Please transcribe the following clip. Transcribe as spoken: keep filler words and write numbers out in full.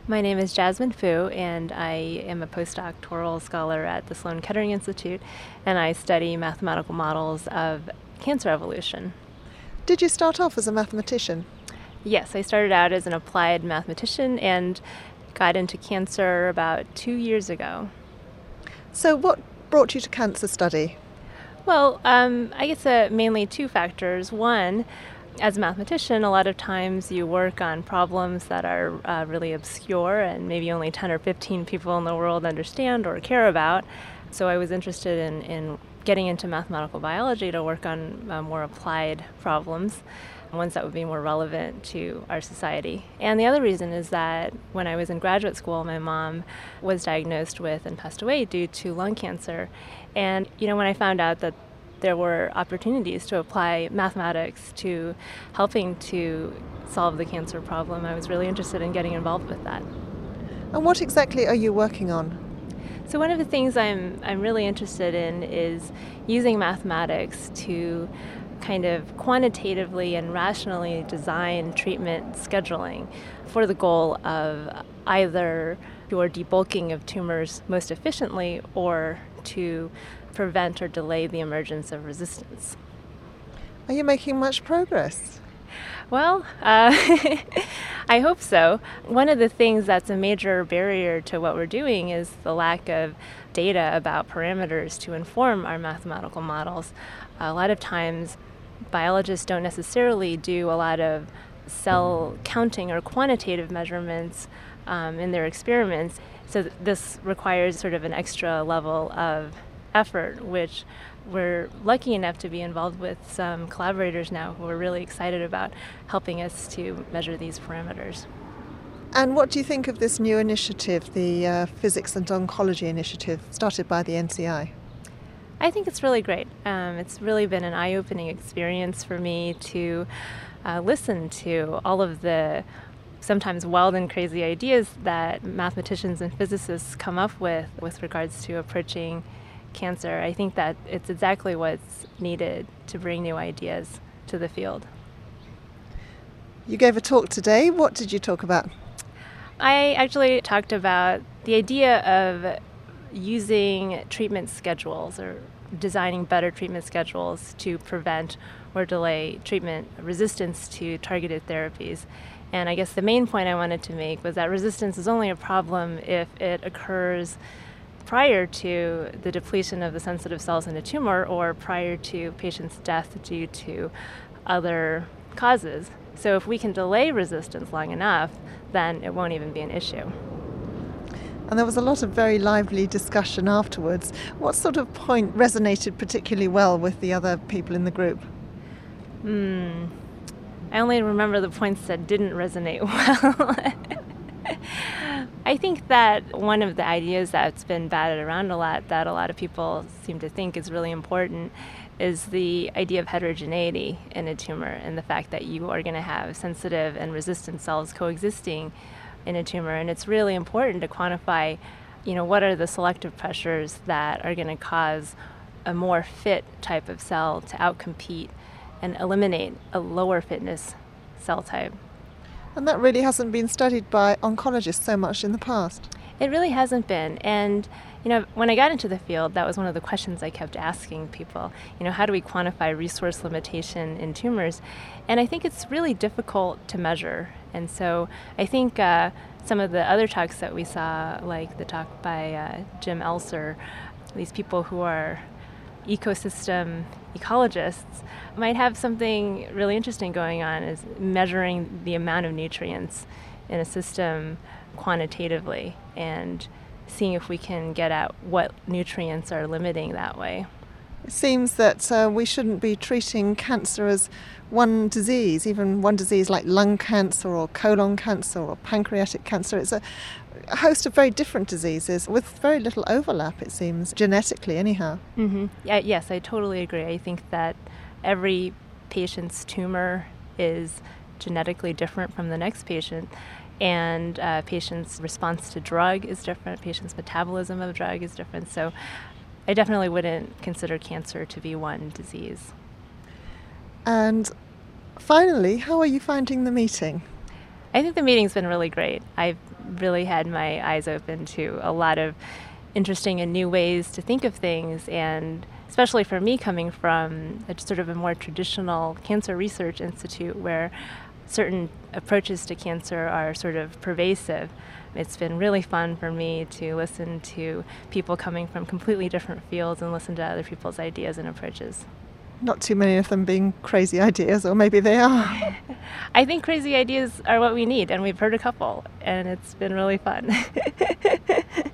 My name is Jasmine Fu, and I am a postdoctoral scholar at the Sloan Kettering Institute, and I study mathematical models of cancer evolution. Did you start off as a mathematician? Yes, I started out as an applied mathematician and got into cancer about two years ago. So what brought you to cancer study? Well, um, I guess uh, mainly two factors. One, as a mathematician, a lot of times you work on problems that are uh, really obscure and maybe only ten or fifteen people in the world understand or care about. So I was interested in, in getting into mathematical biology to work on uh, more applied problems, ones that would be more relevant to our society. And the other reason is that when I was in graduate school, my mom was diagnosed with and passed away due to lung cancer. And, you know, when I found out that there were opportunities to apply mathematics to helping to solve the cancer problem, I was really interested in getting involved with that. And what exactly are you working on? So one of the things I'm I'm really interested in is using mathematics to kind of quantitatively and rationally design treatment scheduling for the goal of either your debulking of tumors most efficiently or to prevent or delay the emergence of resistance. Are you making much progress? Well, uh, I hope so. One of the things that's a major barrier to what we're doing is the lack of data about parameters to inform our mathematical models. A lot of times, biologists don't necessarily do a lot of cell counting or quantitative measurements um, in their experiments. So th- this requires sort of an extra level of effort, which we're lucky enough to be involved with some collaborators now who are really excited about helping us to measure these parameters. And what do you think of this new initiative, the uh, Physics and Oncology Initiative, started by the N C I? I think it's really great. Um, it's really been an eye-opening experience for me to uh, listen to all of the sometimes wild and crazy ideas that mathematicians and physicists come up with with regards to approaching cancer. I think that it's exactly what's needed to bring new ideas to the field. You gave a talk today. What did you talk about? I actually talked about the idea of using treatment schedules or designing better treatment schedules to prevent or delay treatment resistance to targeted therapies. And I guess the main point I wanted to make was that resistance is only a problem if it occurs prior to the depletion of the sensitive cells in a tumor or prior to patient's death due to other causes. So if we can delay resistance long enough, then it won't even be an issue. And there was a lot of very lively discussion afterwards. What sort of point resonated particularly well with the other people in the group? Hmm. I only remember the points that didn't resonate well. I think that one of the ideas that's been batted around a lot that a lot of people seem to think is really important is the idea of heterogeneity in a tumor and the fact that you are going to have sensitive and resistant cells coexisting in a tumor. And it's really important to quantify, you know, what are the selective pressures that are going to cause a more fit type of cell to outcompete and eliminate a lower fitness cell type. And that really hasn't been studied by oncologists so much in the past. It really hasn't been. And, you know, when I got into the field, that was one of the questions I kept asking people. You know, how do we quantify resource limitation in tumors? And I think it's really difficult to measure. And so I think uh, some of the other talks that we saw, like the talk by uh, Jim Elser, these people who are ecosystem ecologists, might have something really interesting going on, is measuring the amount of nutrients in a system quantitatively and seeing if we can get at what nutrients are limiting that way. It seems that uh, we shouldn't be treating cancer as one disease, even one disease like lung cancer or colon cancer or pancreatic cancer. It's a, a host of very different diseases with very little overlap, it seems, genetically anyhow. Mm-hmm. Yeah, yes, I totally agree. I think that every patient's tumor is genetically different from the next patient, and uh, patient's response to drug is different, patient's metabolism of drug is different. So I definitely wouldn't consider cancer to be one disease. And finally, how are you finding the meeting? I think the meeting's been really great. I've really had my eyes open to a lot of interesting and new ways to think of things, and especially for me coming from a sort of a more traditional cancer research institute where certain approaches to cancer are sort of pervasive. It's been really fun for me to listen to people coming from completely different fields and listen to other people's ideas and approaches. Not too many of them being crazy ideas, or maybe they are. I think crazy ideas are what we need, and we've heard a couple, and it's been really fun.